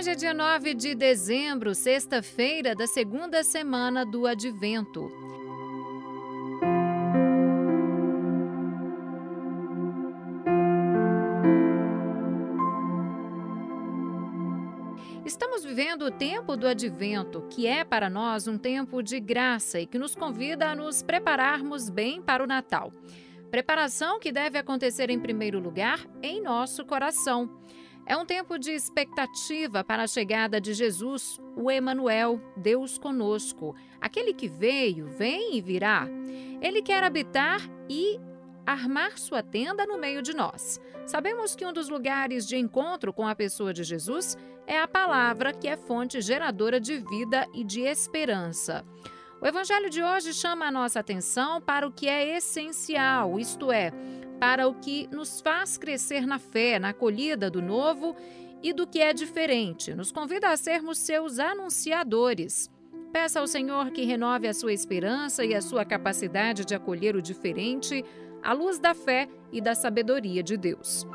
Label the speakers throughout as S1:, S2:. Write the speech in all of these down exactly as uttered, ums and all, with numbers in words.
S1: Hoje é dia nove de dezembro, sexta-feira da segunda semana do Advento. Estamos vivendo o tempo do Advento, que é para nós um tempo de graça e que nos convida a nos prepararmos bem para o Natal. Preparação que deve acontecer em primeiro lugar em nosso coração. É um tempo de expectativa para a chegada de Jesus, o Emanuel, Deus conosco, aquele que veio, vem e virá. Ele quer habitar e armar sua tenda no meio de nós. Sabemos que um dos lugares de encontro com a pessoa de Jesus é a palavra, que é fonte geradora de vida e de esperança. O Evangelho de hoje chama a nossa atenção para o que é essencial, isto é, para o que nos faz crescer na fé, na acolhida do novo e do que é diferente. Nos convida a sermos seus anunciadores. Peça ao Senhor que renove a sua esperança e a sua capacidade de acolher o diferente à luz da fé e da sabedoria de Deus.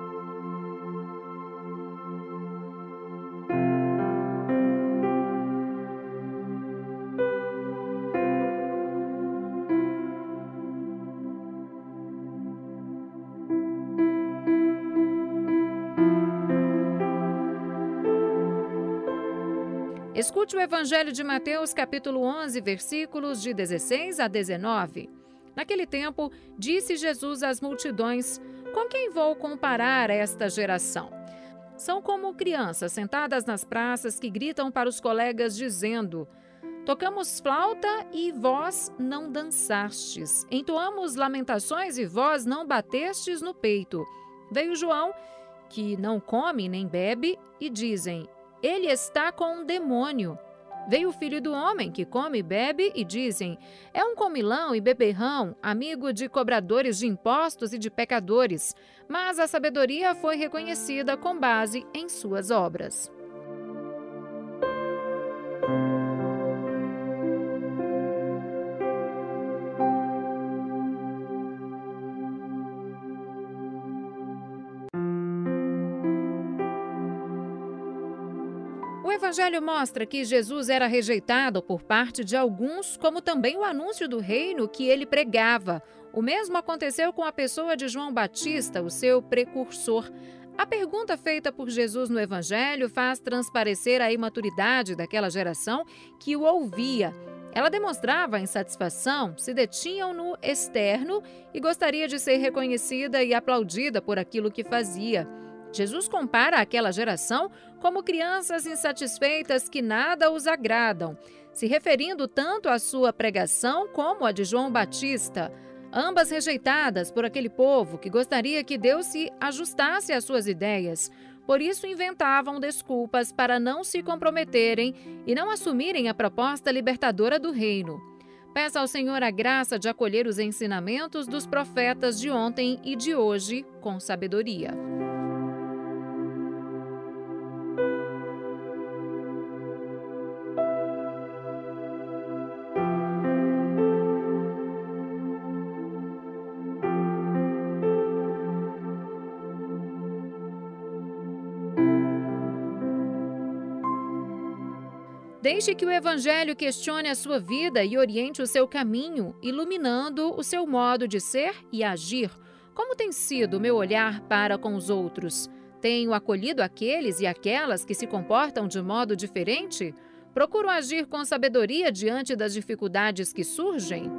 S1: Escute o Evangelho de Mateus, capítulo onze, versículos de dezesseis a dezenove. Naquele tempo, disse Jesus às multidões: com quem vou comparar esta geração? São como crianças sentadas nas praças que gritam para os colegas dizendo: tocamos flauta e vós não dançastes. Entoamos lamentações e vós não batestes no peito. Veio João, que não come nem bebe, e dizem: ele está com um demônio. Veio o Filho do Homem, que come e bebe, e dizem: é um comilão e beberrão, amigo de cobradores de impostos e de pecadores. Mas a sabedoria foi reconhecida com base em suas obras. O Evangelho mostra que Jesus era rejeitado por parte de alguns, como também o anúncio do reino que ele pregava. O mesmo aconteceu com a pessoa de João Batista, o seu precursor. A pergunta feita por Jesus no Evangelho faz transparecer a imaturidade daquela geração que o ouvia. Ela demonstrava insatisfação, se detinham no externo e gostaria de ser reconhecida e aplaudida por aquilo que fazia. Jesus compara aquela geração como crianças insatisfeitas que nada os agradam, se referindo tanto à sua pregação como à de João Batista, ambas rejeitadas por aquele povo que gostaria que Deus se ajustasse às suas ideias. Por isso inventavam desculpas para não se comprometerem e não assumirem a proposta libertadora do reino. Peça ao Senhor a graça de acolher os ensinamentos dos profetas de ontem e de hoje com sabedoria. Deixe que o Evangelho questione a sua vida e oriente o seu caminho, iluminando o seu modo de ser e agir. Como tem sido o meu olhar para com os outros? Tenho acolhido aqueles e aquelas que se comportam de modo diferente? Procuro agir com sabedoria diante das dificuldades que surgem?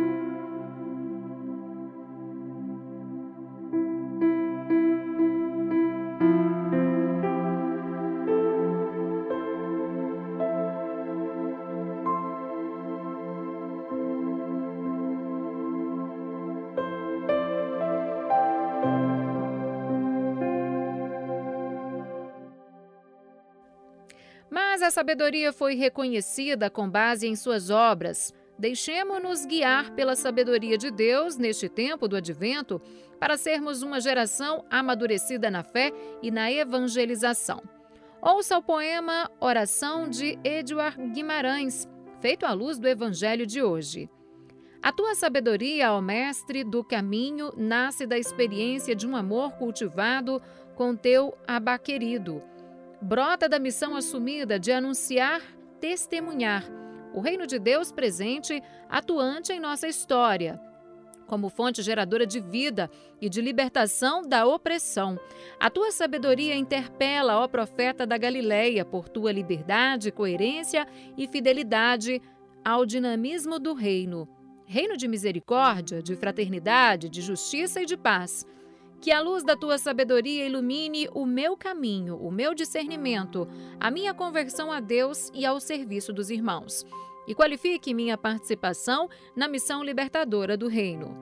S1: Mas a sabedoria foi reconhecida com base em suas obras. Deixemo-nos guiar pela sabedoria de Deus neste tempo do Advento para sermos uma geração amadurecida na fé e na evangelização. Ouça o poema Oração de Eduardo Guimarães, feito à luz do Evangelho de hoje. A tua sabedoria, ó Mestre do caminho, nasce da experiência de um amor cultivado com teu Abá querido. brota da missão assumida de anunciar, testemunhar o reino de Deus presente, atuante em nossa história, como fonte geradora de vida e de libertação da opressão. A tua sabedoria interpela, ó profeta da Galileia, por tua liberdade, coerência e fidelidade ao dinamismo do reino. Reino de misericórdia, de fraternidade, de justiça e de paz. Que a luz da tua sabedoria ilumine o meu caminho, o meu discernimento, a minha conversão a Deus e ao serviço dos irmãos. E qualifique minha participação na missão libertadora do reino.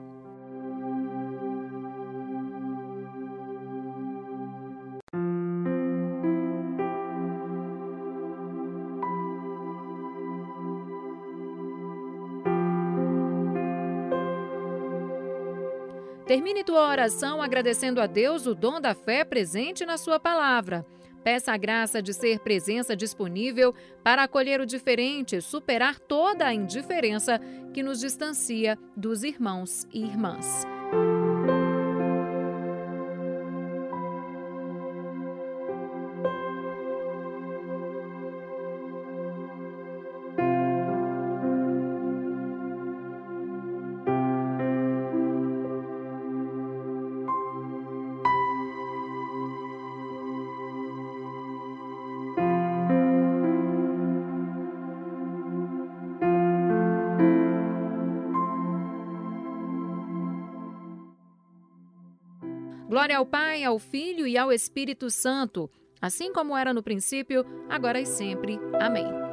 S1: Termine tua oração agradecendo a Deus o dom da fé presente na sua palavra. Peça a graça de ser presença disponível para acolher o diferente, superar toda a indiferença que nos distancia dos irmãos e irmãs. Glória ao Pai, ao Filho e ao Espírito Santo, assim como era no princípio, agora e sempre. Amém.